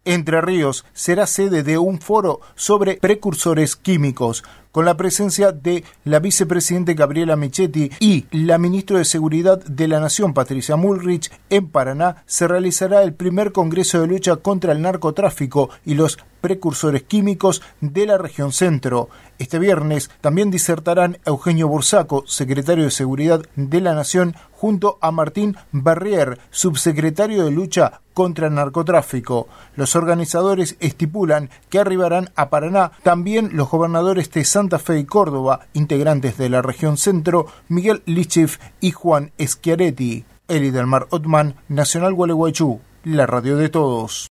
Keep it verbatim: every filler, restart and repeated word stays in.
Entre Ríos será sede de un foro sobre precursores químicos, con la presencia de la vicepresidenta Gabriela Michetti y la ministra de Seguridad de la Nación, Patricia Bullrich. En Paraná se realizará el primer Congreso de Lucha contra el Narcotráfico y los precursores químicos de la región centro. Este viernes también disertarán Eugenio Bursaco, secretario de Seguridad de la Nación, junto a Martín Barrier, subsecretario de Lucha contra el Narcotráfico. Los organizadores estipulan que arribarán a Paraná también los gobernadores de Santa Fe y Córdoba, integrantes de la región centro, Miguel Lichif y Juan Schiaretti. Eli Delmar Ottman, Nacional Gualeguaychú, la radio de todos.